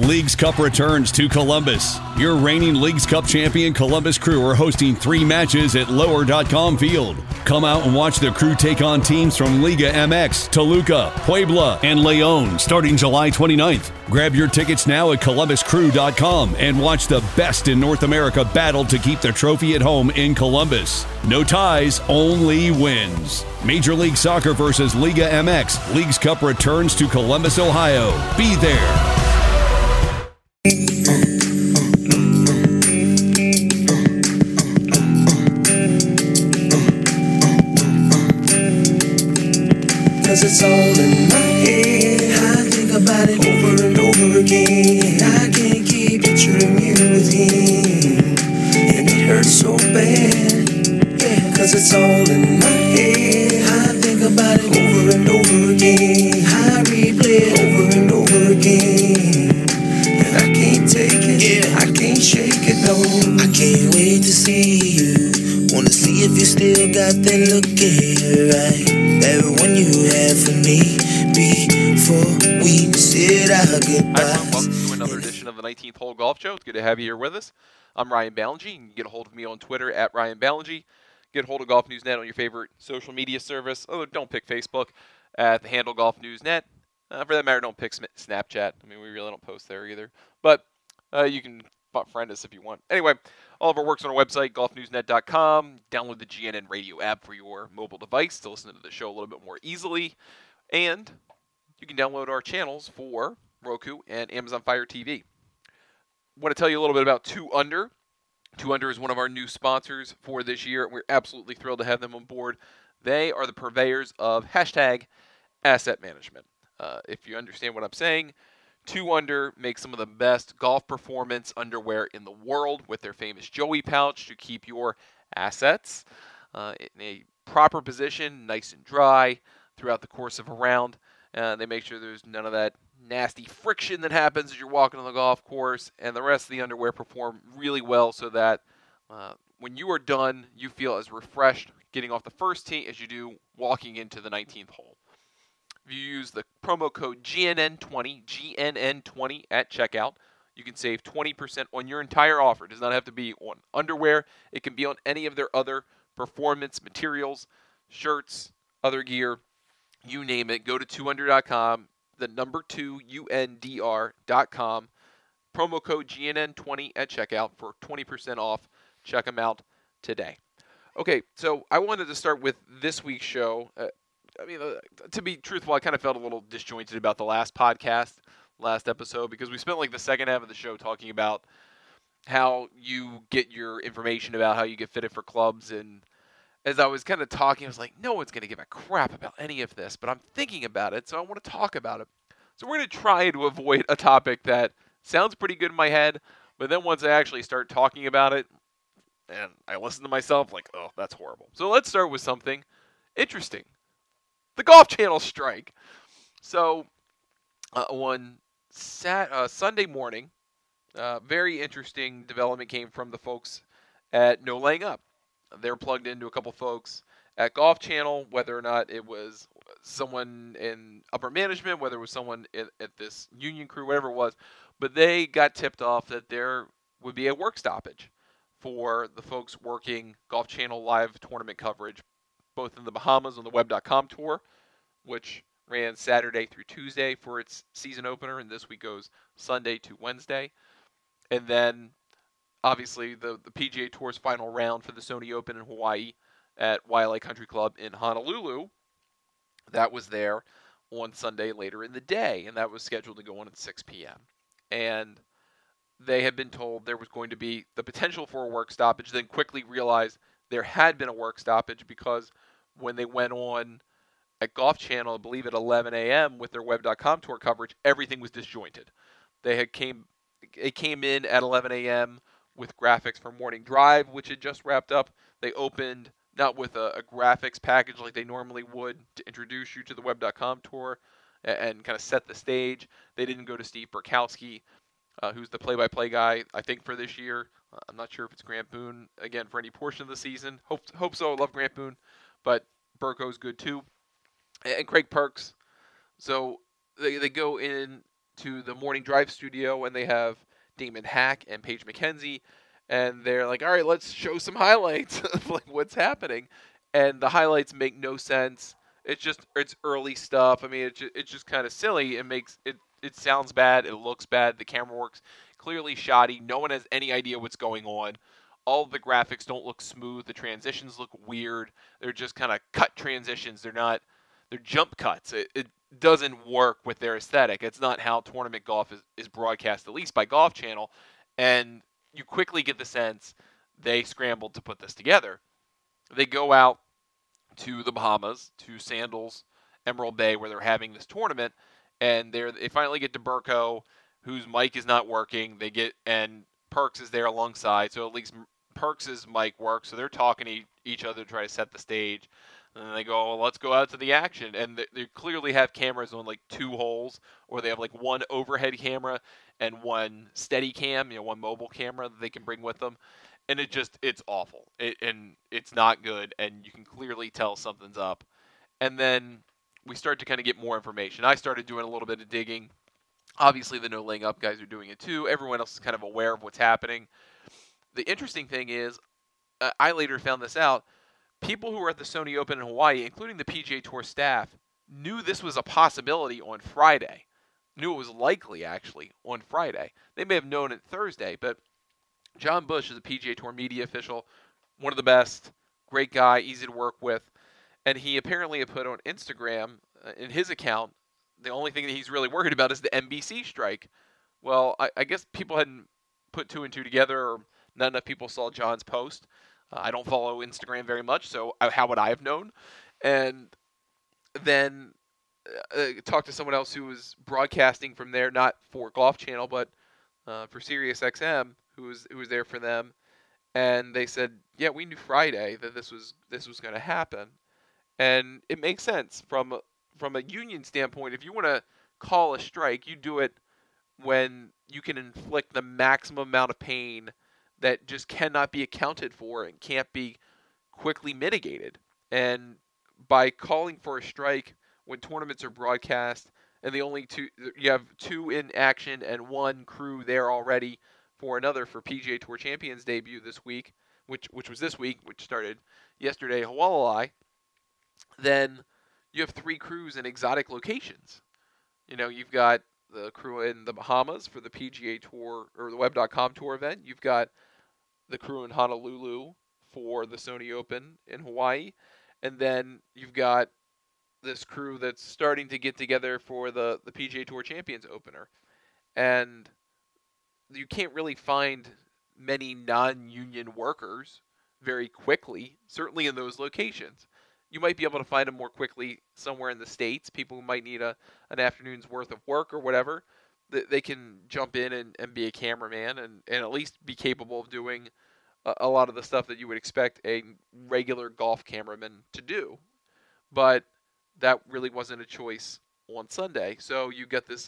Leagues Cup returns to Columbus. Your reigning Leagues Cup champion Columbus Crew are hosting 3 matches at Lower.com Field. Come out and watch the Crew take on teams from Liga MX, Toluca, Puebla, and León starting July 29th. Grab your tickets now at ColumbusCrew.com and watch the best in North America battle to keep the trophy at home in Columbus. No ties, only wins. Major League Soccer versus Liga MX. Leagues Cup returns to Columbus, Ohio. Be there. Cause it's all in my head. I think about it over and over again. I can't keep picturing you with him, and it hurts so bad. Yeah, cause it's all in my head. I think about it over and over again. I replay it over and over again, and I can't take it. Yeah, I can't shake it, no. I can't wait to see you. Wanna see if you still got that look in your eye, that one you had for me before we said our goodbyes. Hi everyone, welcome to another edition of the 19th Hole Golf Show. It's good to have you here with us. I'm Ryan Ballingy. You can get a hold of me on Twitter at Ryan Ballingy. Get a hold of Golf News Net on your favorite social media service. Oh, don't pick Facebook at the handle Golf News Net. For that matter, don't pick Snapchat. I mean, we really don't post there either. But you can friend us if you want. Anyway, all of our work's on our website, golfnewsnet.com. Download the GNN radio app for your mobile device to listen to the show a little bit more easily. And you can download our channels for Roku and Amazon Fire TV. I want to tell you a little bit about 2 Under. 2 Under is one of our new sponsors for this year. We're absolutely thrilled to have them on board. They are the purveyors of hashtag asset management. If you understand what I'm saying, 2 Under makes some of the best golf performance underwear in the world with their famous Joey pouch to keep your assets in a proper position, nice and dry throughout the course of a round. They make sure there's none of that nasty friction that happens as you're walking on the golf course, and the rest of the underwear perform really well so that when you are done, you feel as refreshed getting off the first tee as you do walking into the 19th hole. If you use the promo code GNN20 at checkout, you can save 20% on your entire offer. It does not have to be on underwear. It can be on any of their other performance materials, shirts, other gear, you name it. Go to 2under.com, the number 2UNDR.com, promo code GNN20 at checkout for 20% off. Check them out today. Okay, so I wanted to start with this week's show. To be truthful, I kind of felt a little disjointed about the last episode, because we spent like the second half of the show talking about how you get your information about how you get fitted for clubs. And as I was kind of talking, I was like, no one's going to give a crap about any of this, but I'm thinking about it, so I want to talk about it. So we're going to try to avoid a topic that sounds pretty good in my head, but then once I actually start talking about it, and I listen to myself, like, oh, that's horrible. So let's start with something interesting. The Golf Channel strike. So on Sunday morning, very interesting development came from the folks at No Laying Up. They're plugged into a couple folks at Golf Channel, whether or not it was someone in upper management, whether it was someone at this union crew, whatever it was, but they got tipped off that there would be a work stoppage for the folks working Golf Channel live tournament coverage, both in the Bahamas on the Web.com tour, which ran Saturday through Tuesday for its season opener, and this week goes Sunday to Wednesday. And then, obviously, the PGA Tour's final round for the Sony Open in Hawaii at Waialae Country Club in Honolulu. That was there on Sunday later in the day, and that was scheduled to go on at 6 p.m. And they had been told there was going to be the potential for a work stoppage, then quickly realized there had been a work stoppage because when they went on at Golf Channel, I believe at 11 a.m. with their Web.com tour coverage, everything was disjointed. It came in at 11 a.m. with graphics for Morning Drive, which had just wrapped up. They opened not with a graphics package like they normally would to introduce you to the Web.com tour and kind of set the stage. They didn't go to Steve Burkowski, who's the play-by-play guy, I think, for this year. I'm not sure if it's Grant Boone, again, for any portion of the season. Hope so. I love Grant Boone. But Burko's good, too. And Craig Perks. So they go in to the Morning Drive studio, and they have Damon Hack and Paige McKenzie, and they're like, all right, let's show some highlights of like what's happening. And the highlights make no sense. It's early stuff. I mean, it's just kind of silly. It sounds bad. It looks bad. The camera work's clearly shoddy. No one has any idea what's going on. All of the graphics don't look smooth. The transitions look weird. They're just kind of cut transitions. They're jump cuts. It doesn't work with their aesthetic. It's not how tournament golf is broadcast, at least by Golf Channel. And you quickly get the sense they scrambled to put this together. They go out to the Bahamas, to Sandals, Emerald Bay, where they're having this tournament, and they finally get to Burko, whose mic is not working. And Perks is there alongside, so at least Perks' mic works. So they're talking to each other to try to set the stage. And then they go, well, let's go out to the action. And they clearly have cameras on like 2 holes, or they have like one overhead camera and one steady cam, one mobile camera that they can bring with them. And it's awful. And it's not good. And you can clearly tell something's up. And then we start to kind of get more information. I started doing a little bit of digging. Obviously, the No Laying Up guys are doing it too. Everyone else is kind of aware of what's happening. The interesting thing is, I later found this out, people who were at the Sony Open in Hawaii, including the PGA Tour staff, knew this was a possibility on Friday. Knew it was likely, actually, on Friday. They may have known it Thursday, but John Bush is a PGA Tour media official, one of the best, great guy, easy to work with, and he apparently had put on Instagram, in his account, the only thing that he's really worried about is the NBC strike. Well, I guess people hadn't put 2 and 2 together, or not enough people saw John's post. I don't follow Instagram very much, so how would I have known? And then talked to someone else who was broadcasting from there, not for Golf Channel, but for SiriusXM, who was there for them. And they said, yeah, we knew Friday that this was going to happen. And it makes sense from a union standpoint. If you want to call a strike, you do it when you can inflict the maximum amount of pain that just cannot be accounted for and can't be quickly mitigated. And by calling for a strike when tournaments are broadcast, and you have 2 in action and 1 crew there already for PGA Tour Champions debut this week, which was this week, which started yesterday, Hualalai, then you have 3 crews in exotic locations. You've got the crew in the Bahamas for the PGA Tour or the Web.com Tour event. You've got the crew in Honolulu for the Sony Open in Hawaii. And then you've got this crew that's starting to get together for the PGA Tour Champions opener. And you can't really find many non-union workers very quickly, certainly in those locations. You might be able to find them more quickly somewhere in the States. People who might need an afternoon's worth of work or whatever, they can jump in and be a cameraman and at least be capable of doing a lot of the stuff that you would expect a regular golf cameraman to do. But that really wasn't a choice on Sunday. So you get this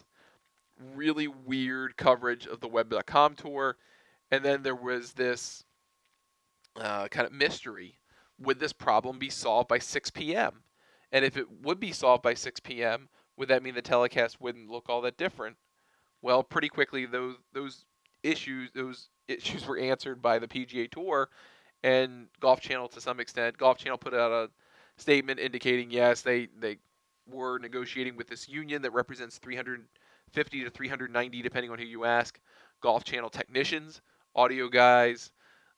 really weird coverage of the Web.com Tour, and then there was this kind of mystery. Would this problem be solved by 6 p.m.? And if it would be solved by 6 p.m., would that mean the telecast wouldn't look all that different? Well, pretty quickly those issues were answered by the PGA Tour and Golf Channel to some extent. Golf Channel put out a statement indicating, yes, they were negotiating with this union that represents 350 to 390, depending on who you ask, Golf Channel technicians, audio guys,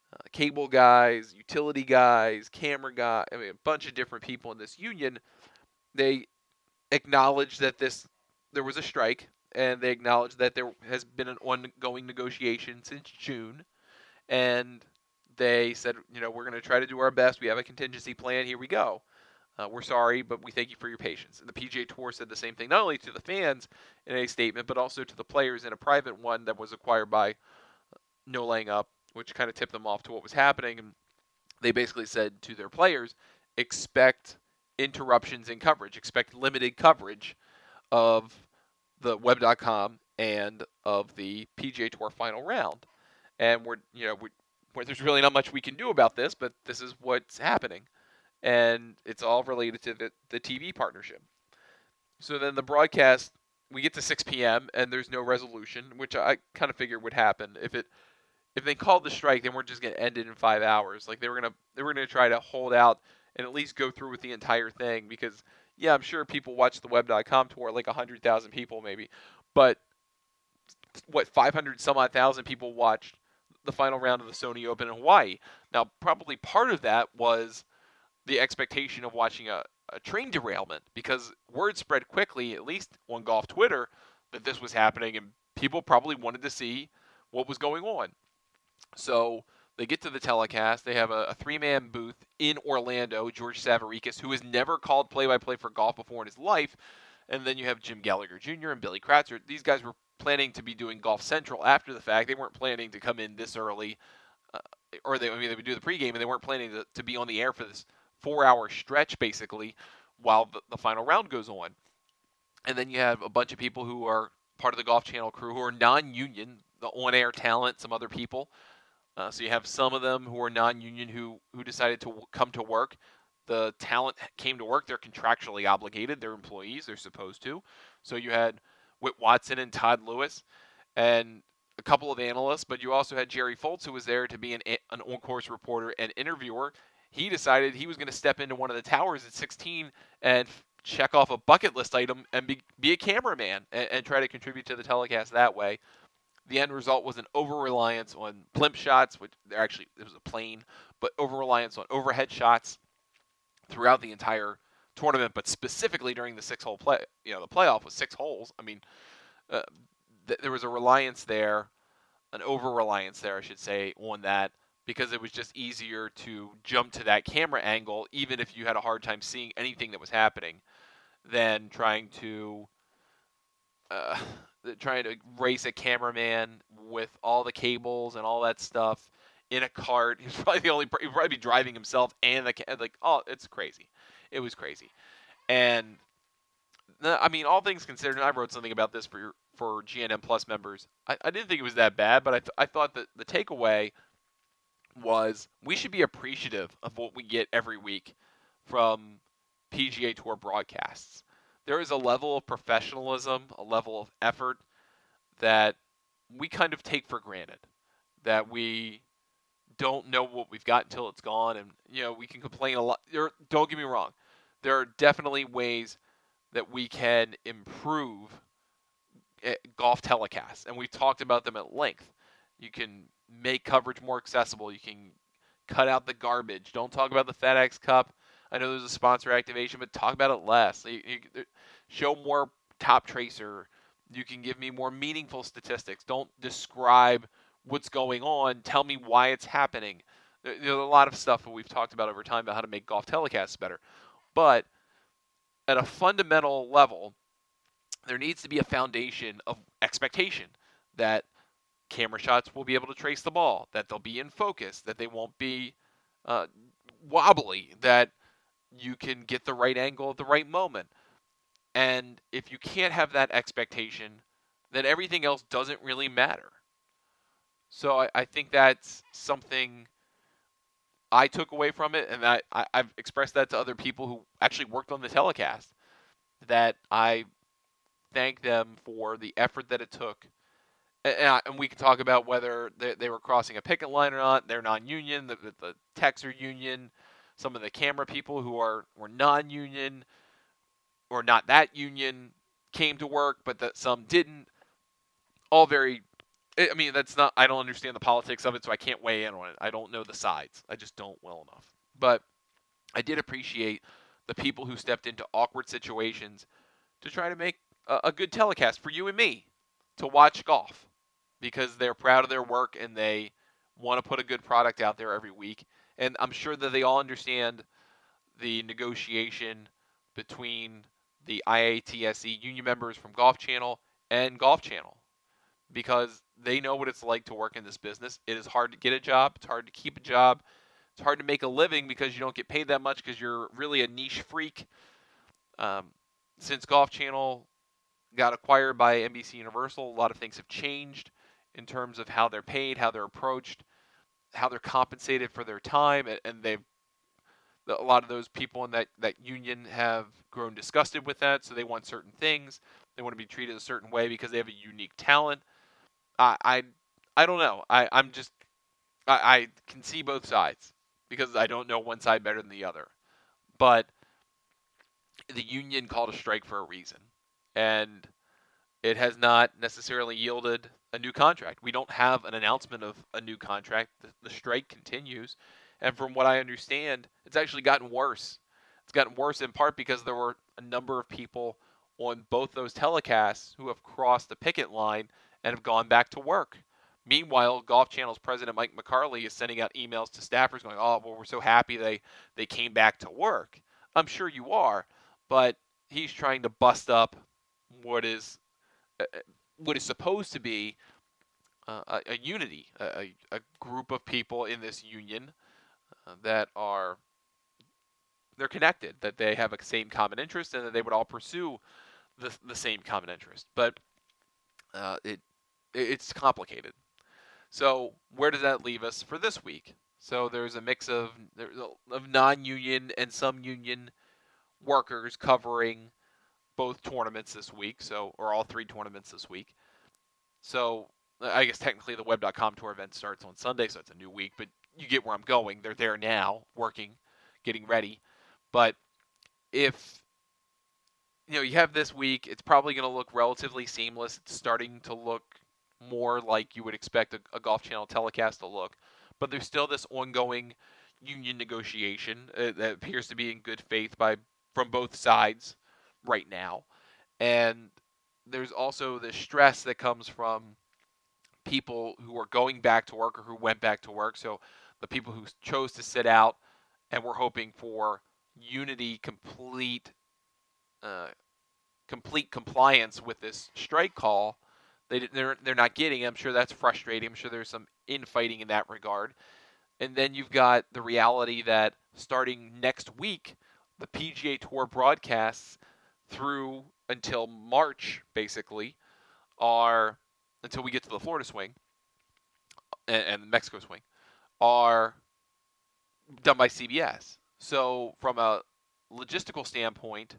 cable guys, utility guys, camera guys, a bunch of different people in this union. They acknowledged that there was a strike, and they acknowledged that there has been an ongoing negotiation since June, and they said, we're going to try to do our best. We have a contingency plan. Here we go. We're sorry, but we thank you for your patience. And the PGA Tour said the same thing, not only to the fans in a statement, but also to the players in a private one that was acquired by No Laying Up, which kind of tipped them off to what was happening. And they basically said to their players, expect interruptions in coverage, expect limited coverage of the Web.com and of the PGA Tour final round. And there's really not much we can do about this, but this is what's happening. And it's all related to the TV partnership. So then the broadcast we get to 6 p.m. and there's no resolution, which I kind of figured would happen. If they called the strike, they weren't just going to end it in 5 hours. Like they were gonna try to hold out and at least go through with the entire thing because yeah, I'm sure people watched the Web.com tour, like 100,000 people maybe, but what 500 some odd thousand people watched the final round of the Sony Open in Hawaii. Now, probably part of that was the expectation of watching a train derailment because word spread quickly, at least on golf Twitter, that this was happening, and people probably wanted to see what was going on. So they get to the telecast. They have a three-man booth in Orlando, George Savaricas, who has never called play-by-play for golf before in his life. And then you have Jim Gallagher Jr. and Billy Kratzer. These guys were planning to be doing Golf Central after the fact. They weren't planning to come in this early, they would do the pregame, and they weren't planning to be on the air for this 4-hour stretch, basically, while the final round goes on. And then you have a bunch of people who are part of the Golf Channel crew who are non-union, the on-air talent, some other people. So you have some of them who are non-union who decided to come to work. The talent came to work. They're contractually obligated. They're employees. They're supposed to. So you had Whit Watson and Todd Lewis and a couple of analysts, but you also had Jerry Foltz, who was there to be an on-course reporter and interviewer. He decided he was going to step into one of the towers at 16 and check off a bucket list item and be a cameraman and try to contribute to the telecast that way. The end result was an over-reliance on blimp shots, which it was a plane, but over-reliance on overhead shots throughout the entire tournament, but specifically during the 6-hole play. The playoff was 6 holes. I mean, there was a reliance there, an over-reliance there, I should say, on that, because it was just easier to jump to that camera angle, even if you had a hard time seeing anything that was happening, than trying to race a cameraman with all the cables and all that stuff in a cart. He'd probably be driving himself and it's crazy. It was crazy. And I mean, all things considered, and I wrote something about this for GNM Plus members. I didn't think it was that bad, but I thought that the takeaway was we should be appreciative of what we get every week from PGA Tour broadcasts. There is a level of professionalism, a level of effort that we kind of take for granted, that we don't know what we've got until it's gone. And, we can complain a lot. Don't get me wrong. There are definitely ways that we can improve golf telecasts, and we've talked about them at length. You can make coverage more accessible. You can cut out the garbage. Don't talk about the FedEx Cup. I know there's a sponsor activation, but talk about it less. You show more top tracer. You can give me more meaningful statistics. Don't describe what's going on. Tell me why it's happening. There's a lot of stuff that we've talked about over time about how to make golf telecasts better. But at a fundamental level, there needs to be a foundation of expectation that camera shots will be able to trace the ball, that they'll be in focus, that they won't be wobbly, that you can get the right angle at the right moment. And if you can't have that expectation, then everything else doesn't really matter. So I think that's something I took away from it, and I've expressed that to other people who actually worked on the telecast, that I thank them for the effort that it took. And we can talk about whether they were crossing a picket line or not. They're non-union. The techs are union. Some of the camera people who were non-union or not that union came to work, but some didn't. All very... I mean, I don't understand the politics of it, so I can't weigh in on it. I don't know the sides. I just don't well enough. But I did appreciate the people who stepped into awkward situations to try to make a good telecast for you and me to watch golf, because they're proud of their work and they want to put a good product out there every week. And I'm sure that they all understand the negotiation between the IATSE union members from Golf Channel and Golf Channel, because they know what it's like to work in this business. It is hard to get a job. It's hard to keep a job. It's hard to make a living because you don't get paid that much because you're really a niche freak. Since Golf Channel got acquired by NBC Universal, a lot of things have changed in terms of how they're paid, how they're approached, how they're compensated for their time, and a lot of those people in that union have grown disgusted with that, so they want certain things. They want to be treated a certain way because they have a unique talent. I don't know. I can see both sides because I don't know one side better than the other. But the union called a strike for a reason, and it has not necessarily yielded a new contract. We don't have an announcement of a new contract. The strike continues, and from what I understand, it's actually gotten worse. It's gotten worse in part because there were a number of people on both those telecasts who have crossed the picket line and have gone back to work. Meanwhile, Golf Channel's president Mike McCarley is sending out emails to staffers going, "Oh, well, we're so happy they came back to work." I'm sure you are, but he's trying to bust up what is supposed to be a unity, a group of people in this union that they're connected, that they have a same common interest, and that they would all pursue the same common interest. But it's complicated. So where does that leave us for this week? So there's a mix of non-union and some union workers covering both tournaments this week, or all 3 tournaments this week. So I guess technically the Web.com Tour event starts on Sunday, so it's a new week, but you get where I'm going. They're there now, working, getting ready. But if you have this week, it's probably going to look relatively seamless. It's starting to look more like you would expect a Golf Channel telecast to look. But there's still this ongoing union negotiation that appears to be in good faith from both sides right now. And there's also the stress that comes from people who are going back to work or who went back to work. So the people who chose to sit out and were hoping for unity, complete compliance with this strike call, they're not getting. I'm sure that's frustrating. I'm sure there's some infighting in that regard. And then you've got the reality that starting next week, the PGA Tour broadcasts through until March, basically, until we get to the Florida swing and the Mexico swing, are done by CBS. So from a logistical standpoint,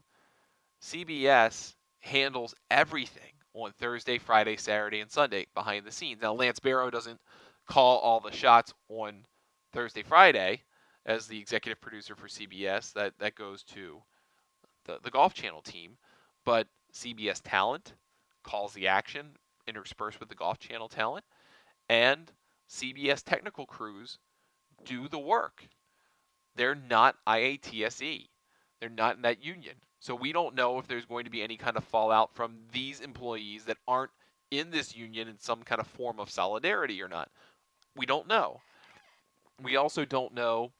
CBS handles everything on Thursday, Friday, Saturday, and Sunday behind the scenes. Now, Lance Barrow doesn't call all the shots on Thursday, Friday as the executive producer for CBS. That goes to the Golf Channel team. But CBS talent calls the action interspersed with the Golf Channel talent. And CBS technical crews do the work. They're not IATSE. They're not in that union. So we don't know if there's going to be any kind of fallout from these employees that aren't in this union in some kind of form of solidarity or not. We don't know. We also don't know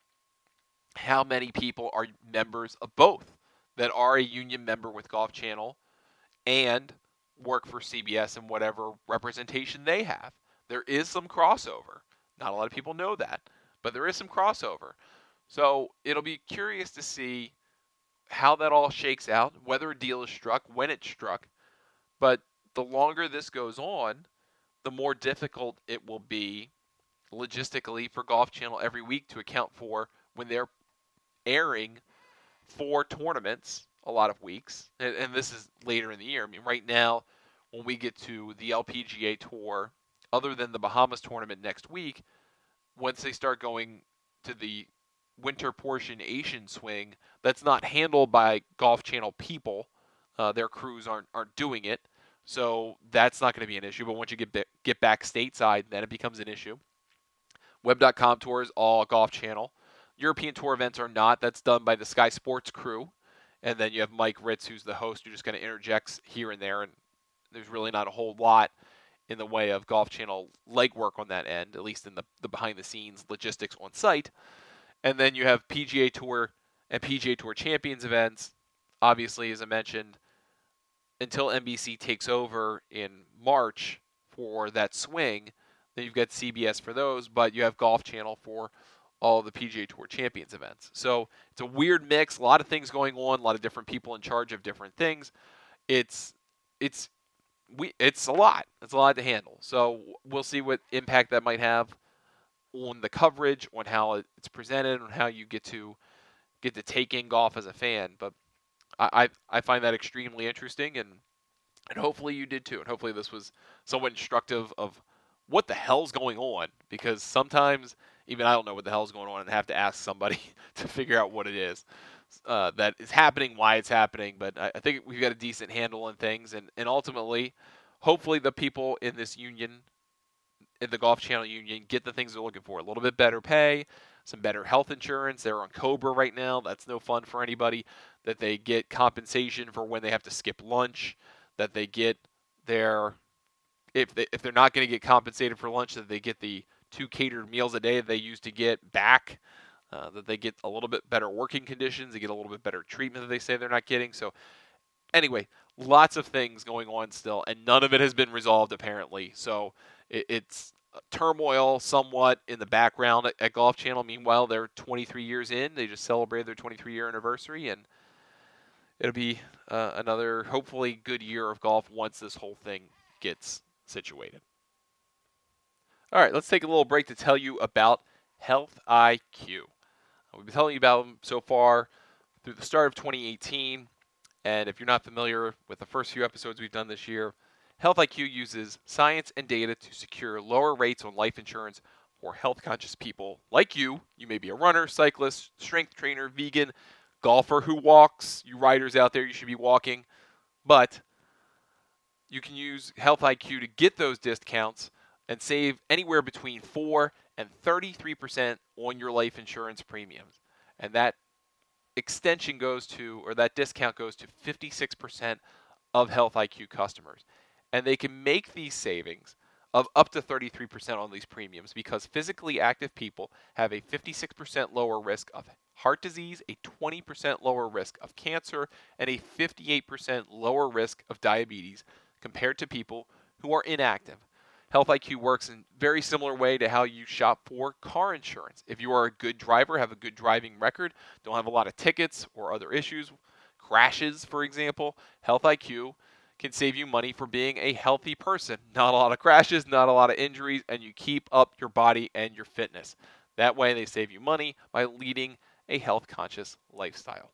how many people are members of both, that are a union member with Golf Channel and work for CBS in whatever representation they have. There is some crossover. Not a lot of people know that, but there is some crossover. So it'll be curious to see how that all shakes out, whether a deal is struck, when it's struck. But the longer this goes on, the more difficult it will be logistically for Golf Channel every week to account for when they're airing 4 tournaments a lot of weeks. And this is later in the year. I mean, right now, when we get to the LPGA Tour, other than the Bahamas tournament next week, once they start going to the winter portion Asian swing, that's not handled by Golf Channel people. Their crews aren't doing it. So that's not going to be an issue. But once you get back stateside, then it becomes an issue. Web.com Tour is all Golf Channel. European Tour events are not. That's done by the Sky Sports crew. And then you have Mike Ritz, who's the host, who just kind of interjects here and there. And there's really not a whole lot in the way of Golf Channel legwork on that end, at least in the behind-the-scenes logistics on site. And then you have PGA Tour and PGA Tour Champions events. Obviously, as I mentioned, until NBC takes over in March for that swing, then you've got CBS for those, but you have Golf Channel for all the PGA Tour Champions events. So it's a weird mix, a lot of things going on, a lot of different people in charge of different things. It's a lot. It's a lot to handle. So we'll see what impact that might have on the coverage, on how it's presented, on how you get to take in golf as a fan. But I find that extremely interesting, and And hopefully you did too. And hopefully this was somewhat instructive of what the hell's going on, because sometimes even I don't know what the hell's going on and have to ask somebody to figure out what it is that is happening, why it's happening. But I think we've got a decent handle on things, and ultimately, hopefully the people in this union, in the Golf Channel Union, get the things they're looking for. A little bit better pay, some better health insurance. They're on COBRA right now. That's no fun for anybody. That they get compensation for when they have to skip lunch, that they get their, if they're not going to get compensated for lunch, that they get the 2 catered meals a day that they used to get back, that they get a little bit better working conditions, they get a little bit better treatment that they say they're not getting. So anyway, lots of things going on still, and none of it has been resolved apparently. So it's turmoil somewhat in the background at Golf Channel. Meanwhile, they're 23 years in. They just celebrated their 23-year anniversary, and it'll be another hopefully good year of golf once this whole thing gets situated. All right, let's take a little break to tell you about Health IQ. We've been telling you about them so far through the start of 2018, and if you're not familiar with the first few episodes we've done this year, Health IQ uses science and data to secure lower rates on life insurance for health-conscious people like you. You may be a runner, cyclist, strength trainer, vegan, golfer who walks. You riders out there, you should be walking. But you can use Health IQ to get those discounts and save anywhere between 4 and 33% on your life insurance premiums. And that extension goes to, or that discount goes to 56% of Health IQ customers. And they can make these savings of up to 33% on these premiums because physically active people have a 56% lower risk of heart disease, a 20% lower risk of cancer, and a 58% lower risk of diabetes compared to people who are inactive. Health IQ works in a very similar way to how you shop for car insurance. If you are a good driver, have a good driving record, don't have a lot of tickets or other issues, crashes, for example, Health IQ can save you money for being a healthy person. Not a lot of crashes, not a lot of injuries, and you keep up your body and your fitness. That way they save you money by leading a health-conscious lifestyle.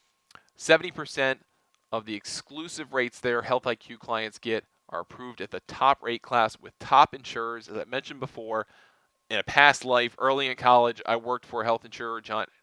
70% of the exclusive rates their Health IQ clients get are approved at the top rate class with top insurers. As I mentioned before, in a past life, early in college, I worked for life insurer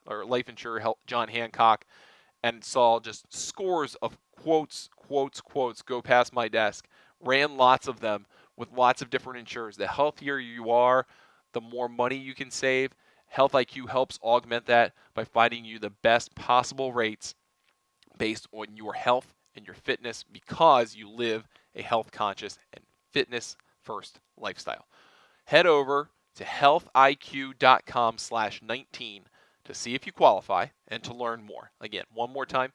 John Hancock, and saw just scores of quotes go past my desk. Ran lots of them with lots of different insurers. The healthier you are, the more money you can save. Health IQ helps augment that by finding you the best possible rates based on your health and your fitness because you live a health-conscious and fitness-first lifestyle. Head over to healthiq.com/19 to see if you qualify and to learn more. Again, one more time,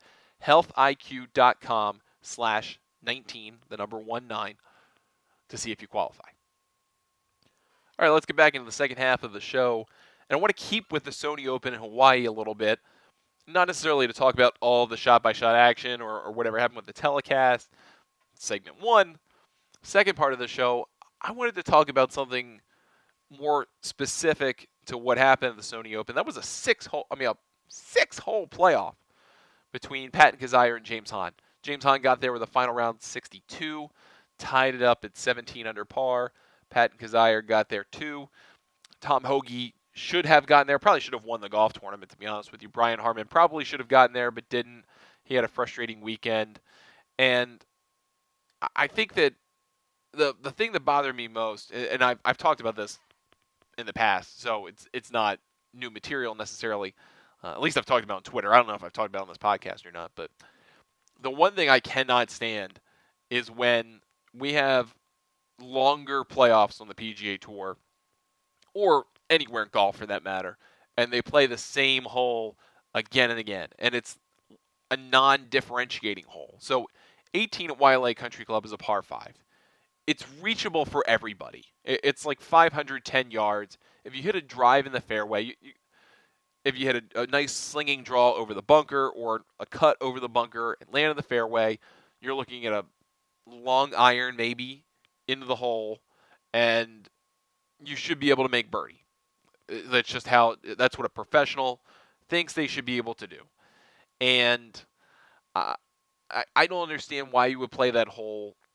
healthiq.com/19, the number 19, to see if you qualify. All right, let's get back into the second half of the show. And I want to keep with the Sony Open in Hawaii a little bit. Not necessarily to talk about all the shot-by-shot action or whatever happened with the telecast, segment one. Second part of the show, I wanted to talk about something more specific to what happened at the Sony Open. That was a six-hole playoff between Patton Kizzire and James Hahn. James Hahn got there with a final round 62, tied it up at 17 under par. Patton Kizzire got there too. Tom Hoge should have gotten there. Probably should have won the golf tournament, to be honest with you. Brian Harman probably should have gotten there, but didn't. He had a frustrating weekend. And I think that the thing that bothered me most, and I've talked about this in the past, so it's not new material necessarily. At least I've talked about it on Twitter. I don't know if I've talked about it on this podcast or not, but the one thing I cannot stand is when we have longer playoffs on the PGA Tour, or anywhere in golf for that matter, and they play the same hole again and again, and it's a non-differentiating hole. So 18 at Wailea Country Club is a par 5. It's reachable for everybody. It's like 510 yards. If you hit a drive in the fairway, if you hit a nice slinging draw over the bunker or a cut over the bunker and land in the fairway, you're looking at a long iron maybe into the hole, and you should be able to make birdie. That's what a professional thinks they should be able to do. And I don't understand why you would play that hole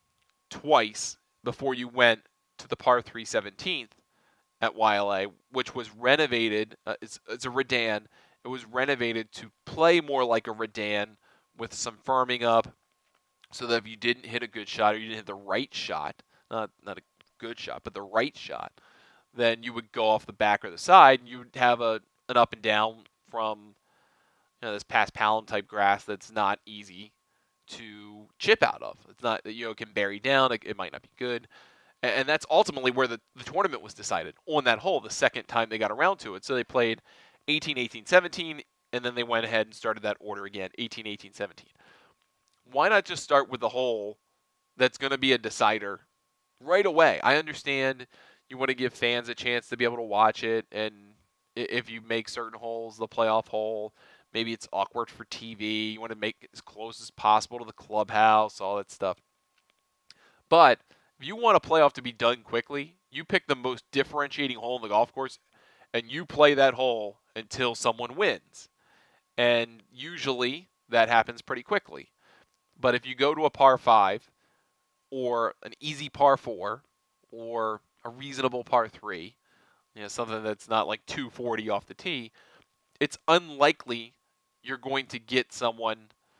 twice before you went to the par 3 17th at YLA, which was renovated. It's a Redan. It was renovated to play more like a Redan with some firming up, so that if you didn't hit a good shot or you didn't hit the right shot, not a good shot, but the right shot, then you would go off the back or the side, and you would have an up and down from this past Palom type grass that's not easy to chip out of. It's not, it can bury down. It might not be good. And that's ultimately where the tournament was decided, on that hole, the second time they got around to it. So they played 18, 18, 17, and then they went ahead and started that order again, 18, 18, 17. Why not just start with the hole that's going to be a decider right away? I understand you want to give fans a chance to be able to watch it, and if you make certain holes the playoff hole, maybe it's awkward for TV. You want to make it as close as possible to the clubhouse, all that stuff. But if you want a playoff to be done quickly, you pick the most differentiating hole in the golf course, and you play that hole until someone wins. And usually that happens pretty quickly. But if you go to a par 5 or an easy par 4 or a reasonable par 3, something that's not like 240 off the tee, it's unlikely you're going to get someone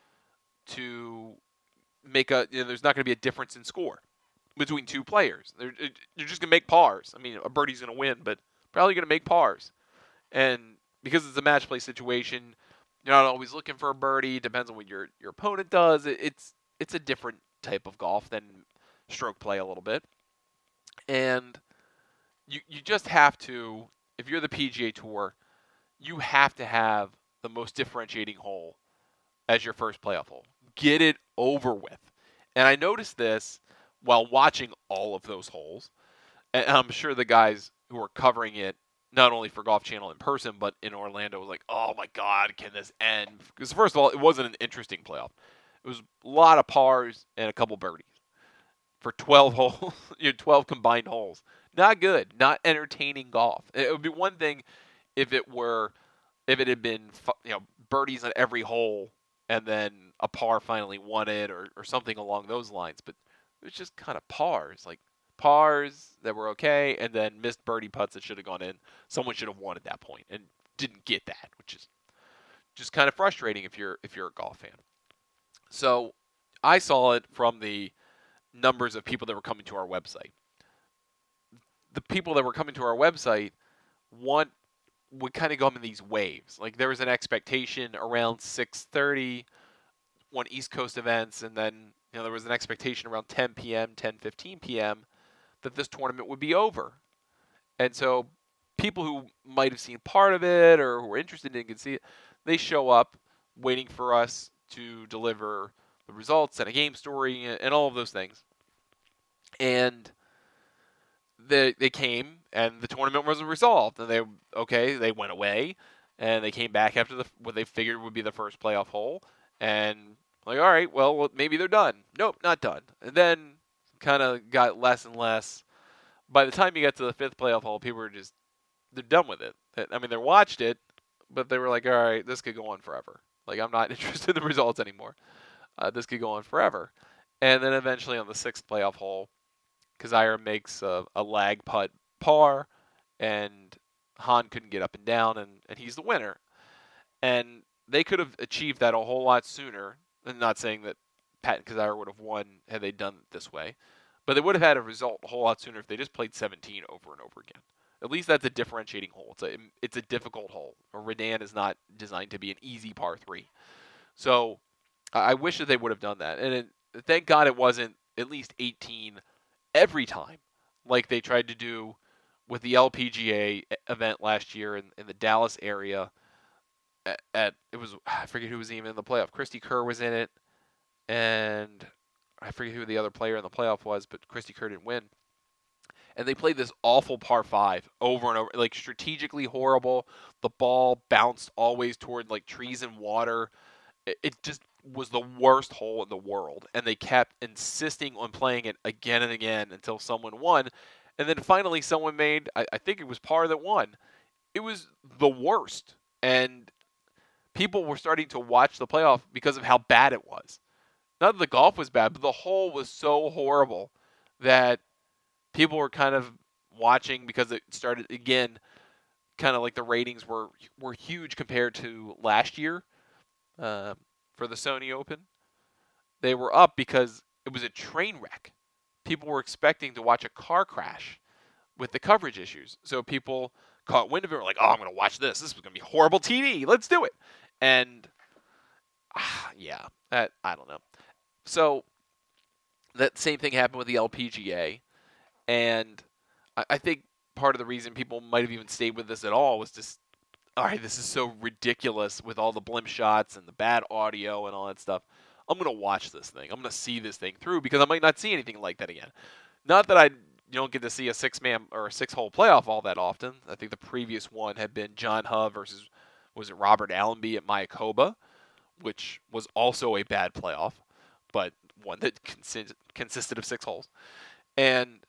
to make there's not going to be a difference in score between two players. They're just going to make pars. I mean, a birdie's going to win, but probably going to make pars. And because it's a match play situation, you're not always looking for a birdie. It depends on what your opponent does. It's a different type of golf than stroke play a little bit. And you just have to, if you're the PGA Tour, you have to have the most differentiating hole as your first playoff hole. Get it over with. And I noticed this while watching all of those holes. And I'm sure the guys who are covering it, not only for Golf Channel in person, but in Orlando, was like, oh my God, can this end? Because first of all, it wasn't an interesting playoff. It was a lot of pars and a couple birdies for 12 holes, 12 combined holes. Not good. Not entertaining golf. It would be one thing if it had been birdies on every hole and then a par finally won it or something along those lines. But it was just kind of pars, like pars that were okay, and then missed birdie putts that should have gone in. Someone should have won at that point and didn't get that, which is just kind of frustrating if you're a golf fan. So I saw it from the numbers of people that were coming to our website. The people that were coming to our website would kind of go in these waves. Like there was an expectation around 6:30 on East Coast events, and then there was an expectation around 10 p.m., 10:15 p.m. that this tournament would be over. And so people who might have seen part of it or who were interested in it could see it, they show up waiting for us to deliver the results and a game story and all of those things. And they came, and the tournament wasn't resolved. And they went away, and they came back after what they figured would be the first playoff hole. And like, all right, well, maybe they're done. Nope, not done. And then kind of got less and less. By the time you got to the fifth playoff hole, people were they're done with it. I mean, they watched it, but they were like, all right, this could go on forever. Like, I'm not interested in the results anymore. This could go on forever. And then eventually on the sixth playoff hole, Kazire makes a lag putt par, and Hahn couldn't get up and down, and he's the winner. And they could have achieved that a whole lot sooner. I'm not saying that Pat and Kazire would have won had they done it this way, but they would have had a result a whole lot sooner if they just played 17 over and over again. At least that's a differentiating hole. It's a difficult hole. Redan is not designed to be an easy par 3. So I wish that they would have done that. And thank God it wasn't at least 18 every time, like they tried to do with the LPGA event last year in the Dallas area. I forget who was even in the playoff. Christy Kerr was in it, and I forget who the other player in the playoff was, but Christy Kerr didn't win. And they played this awful par 5 over and over, like strategically horrible. The ball bounced always toward like trees and water. It just was the worst hole in the world, and they kept insisting on playing it again and again until someone won. And then finally someone made, I think it was par that won. It was the worst, and people were starting to watch the playoff because of how bad it was. Not that the golf was bad, but the hole was so horrible that people were kind of watching because it started again, kind of like the ratings were huge compared to last year for the Sony Open. They were up because it was a train wreck. People were expecting to watch a car crash with the coverage issues. So people caught wind of it and were like, oh, I'm going to watch this. This is going to be horrible TV. Let's do it. And yeah, I don't know. So that same thing happened with the LPGA. And I think part of the reason people might have even stayed with this at all was just, all right, this is so ridiculous with all the blimp shots and the bad audio and all that stuff. I'm going to watch this thing. I'm going to see this thing through because I might not see anything like that again. Not that you don't get to see a 6-man or a 6-hole playoff all that often. I think the previous one had been John Hove versus, was it Robert Allenby at Mayakoba, which was also a bad playoff, but one that consisted of 6 holes. And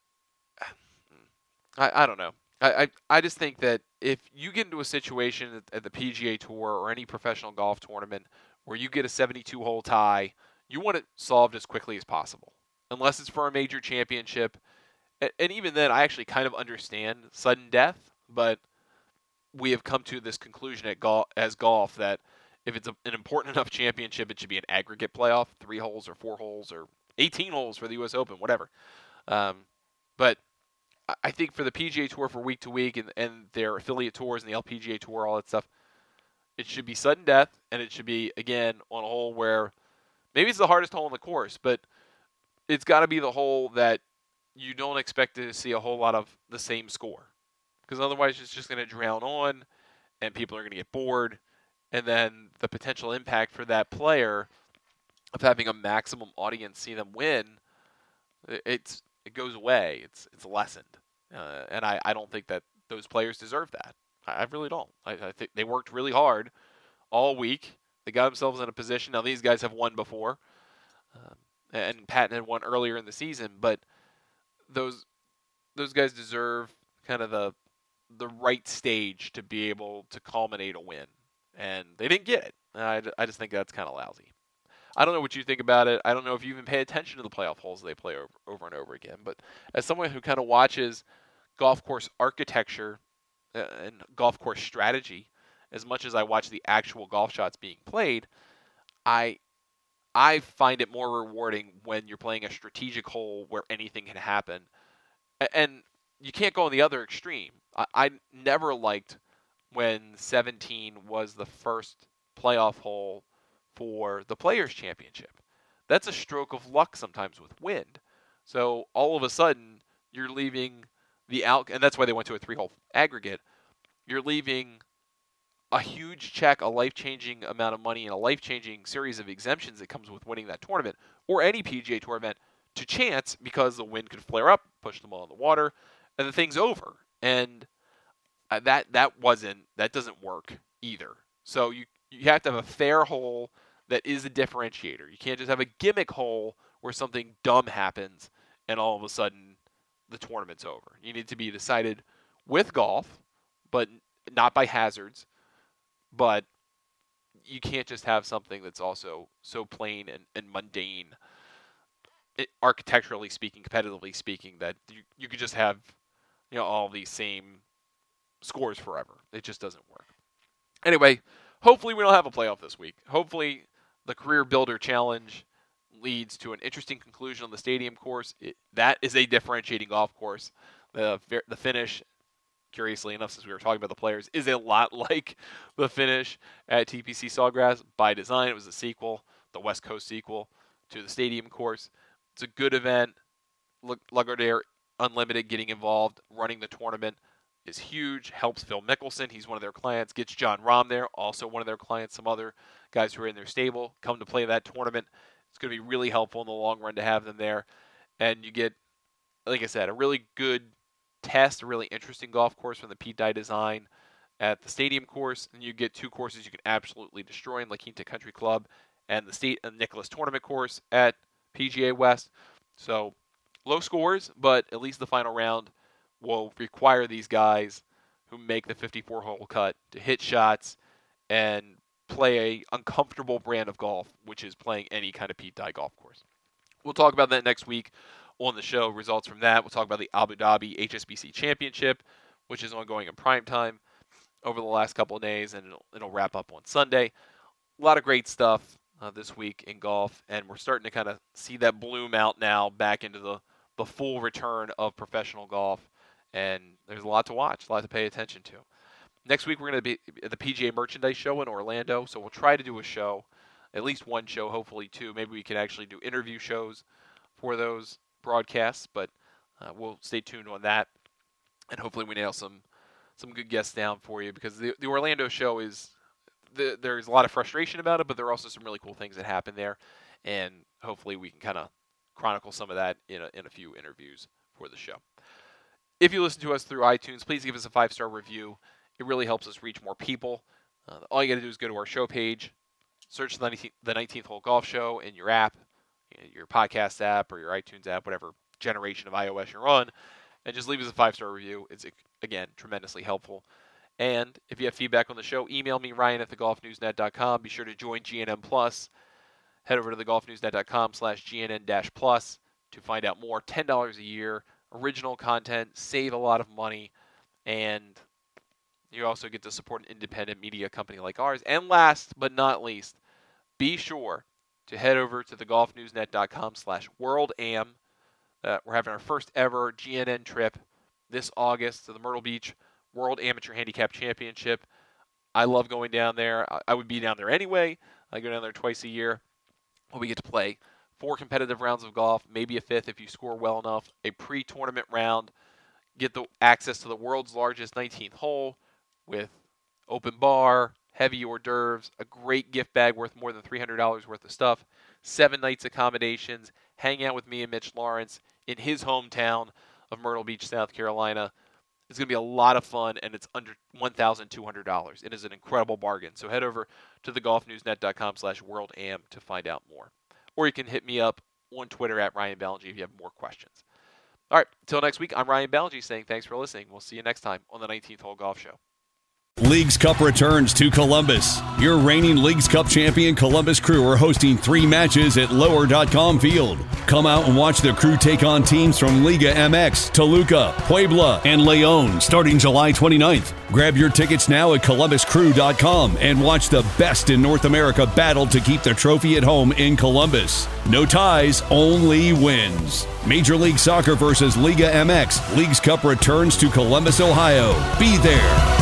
I don't know. I just think that if you get into a situation at the PGA Tour or any professional golf tournament where you get a 72-hole tie, you want it solved as quickly as possible, unless it's for a major championship. And even then, I actually kind of understand sudden death, but we have come to this conclusion as golf that if it's an important enough championship, it should be an aggregate playoff, 3 holes or 4 holes or 18 holes for the U.S. Open, whatever. But I think for the PGA Tour for week to week and their affiliate tours and the LPGA Tour, all that stuff, it should be sudden death, and it should be, again, on a hole where maybe it's the hardest hole in the course, but it's got to be the hole that you don't expect to see a whole lot of the same score. Because otherwise it's just going to drown on, and people are going to get bored, and then the potential impact for that player of having a maximum audience see them win, it goes away. It's lessened. And I don't think that those players deserve that. I really don't. I think they worked really hard all week. They got themselves in a position. Now, these guys have won before, and Patton had won earlier in the season, but those guys deserve kind of the right stage to be able to culminate a win, and they didn't get it. I just think that's kind of lousy. I don't know what you think about it. I don't know if you even pay attention to the playoff holes they play over and over again, but as someone who kind of watches golf course architecture and golf course strategy as much as I watch the actual golf shots being played, I find it more rewarding when you're playing a strategic hole where anything can happen. And you can't go on the other extreme. I never liked when 17 was the first playoff hole for the Players' Championship. That's a stroke of luck sometimes with wind. So all of a sudden, you're leaving and that's why they went to a 3-hole aggregate. You're leaving a huge check, a life-changing amount of money, and a life-changing series of exemptions that comes with winning that tournament, or any PGA Tour event, to chance because the wind could flare up, push them all in the water, and the thing's over. And that doesn't work either. So you have to have a fair hole that is a differentiator. You can't just have a gimmick hole where something dumb happens and all of a sudden the tournament's over. You need to be decided with golf, but not by hazards. But you can't just have something that's also so plain and mundane, architecturally speaking, competitively speaking, that you could just have all these same scores forever. It just doesn't work. Anyway, hopefully we don't have a playoff this week. Hopefully the Career Builder Challenge leads to an interesting conclusion on the Stadium course. That is a differentiating golf course. The finish, curiously enough, since we were talking about the players, is a lot like the finish at TPC Sawgrass. By design, it was a sequel, the West Coast sequel to the Stadium course. It's a good event. Lagardère Unlimited getting involved, running the tournament is huge. Helps Phil Mickelson. He's one of their clients. Gets John Rahm there, also one of their clients. Some other guys who are in their stable come to play that tournament. It's going to be really helpful in the long run to have them there. And you get, like I said, a really good test, a really interesting golf course from the Pete Dye design at the Stadium course. And you get 2 courses you can absolutely destroy in La Quinta Country Club and the Nicklaus Tournament course at PGA West. So low scores, but at least the final round will require these guys who make the 54-hole cut to hit shots and play a uncomfortable brand of golf, which is playing any kind of Pete Dye golf course. We'll talk about that next week on the show results from that. We'll talk about the Abu Dhabi HSBC Championship, which is ongoing in prime time over the last couple of days, and it'll wrap up on Sunday. A lot of great stuff this week in golf, and we're starting to kind of see that bloom out now back into the full return of professional golf, and there's a lot to watch, a lot to pay attention to. Next week, we're going to be at the PGA Merchandise Show in Orlando, so we'll try to do a show, at least one show, hopefully two. Maybe we can actually do interview shows for those broadcasts, but we'll stay tuned on that, and hopefully we nail some good guests down for you, because the Orlando show is, there's a lot of frustration about it, but there are also some really cool things that happen there, and hopefully we can kind of chronicle some of that in a few interviews for the show. If you listen to us through iTunes, please give us a 5-star review. It really helps us reach more people. All you got to do is go to our show page, search the 19th Hole Golf Show in your app, your podcast app or your iTunes app, whatever generation of iOS you're on, and just leave us a 5-star review. It's, again, tremendously helpful. And if you have feedback on the show, email me, Ryan@thegolfnewsnet.com. Be sure to join GNN Plus. Head over to thegolfnewsnet.com/GNN-Plus to find out more. $10 a year, original content, save a lot of money, and you also get to support an independent media company like ours. And last but not least, be sure to head over to thegolfnewsnet.com/WorldAm. We're having our first ever GNN trip this August to the Myrtle Beach World Amateur Handicap Championship. I love going down there. I would be down there anyway. I go down there twice a year. We get to play 4 competitive rounds of golf, maybe a 5th if you score well enough, a pre-tournament round, get the access to the world's largest 19th hole with open bar, heavy hors d'oeuvres, a great gift bag worth more than $300 worth of stuff, 7 nights accommodations, hang out with me and Mitch Lawrence in his hometown of Myrtle Beach, South Carolina. It's going to be a lot of fun, and it's under $1,200. It is an incredible bargain. So head over to thegolfnewsnet.com/WorldAm to find out more. Or you can hit me up on Twitter at Ryan Ballingy if you have more questions. All right, until next week, I'm Ryan Ballingy saying thanks for listening. We'll see you next time on the 19th Hole Golf Show. Leagues Cup returns to Columbus. Your reigning Leagues Cup champion Columbus Crew are hosting 3 matches at Lower.com Field. Come out and watch the Crew take on teams from Liga MX, Toluca, Puebla, and Leon starting July 29th. Grab your tickets now at ColumbusCrew.com and watch the best in North America battle to keep the trophy at home in Columbus. No ties, only wins. Major League Soccer versus Liga MX. Leagues Cup returns to Columbus, Ohio. Be there.